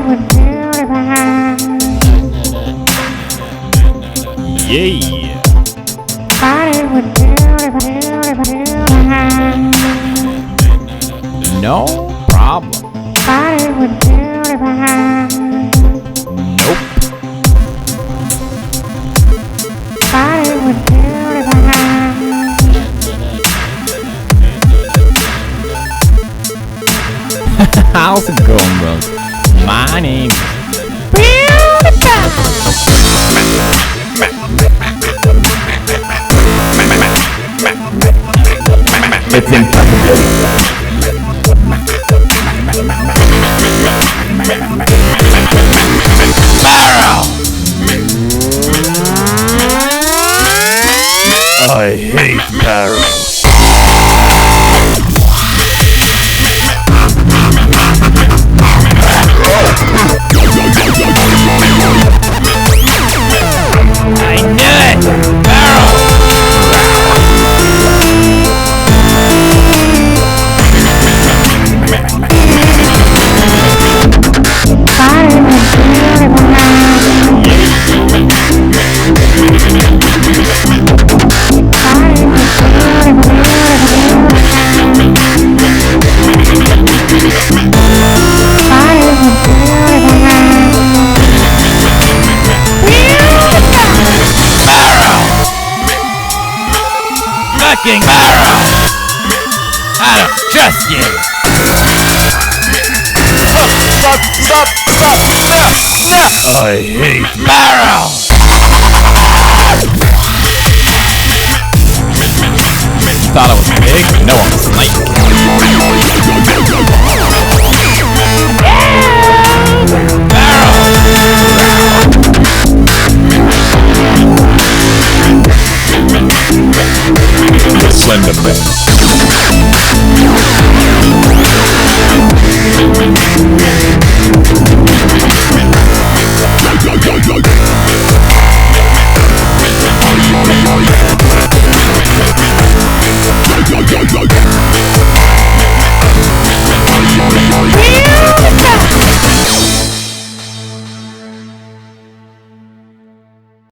Yeah. No problem. Nope. How's it going, bros? My name it's Barrel! I hate barrels. I knew it! Barrel! Fucking barrel! I don't trust you! Stop! No! I hate Barrel! Thought I was big, but no, I'm a snake. the Slender Man.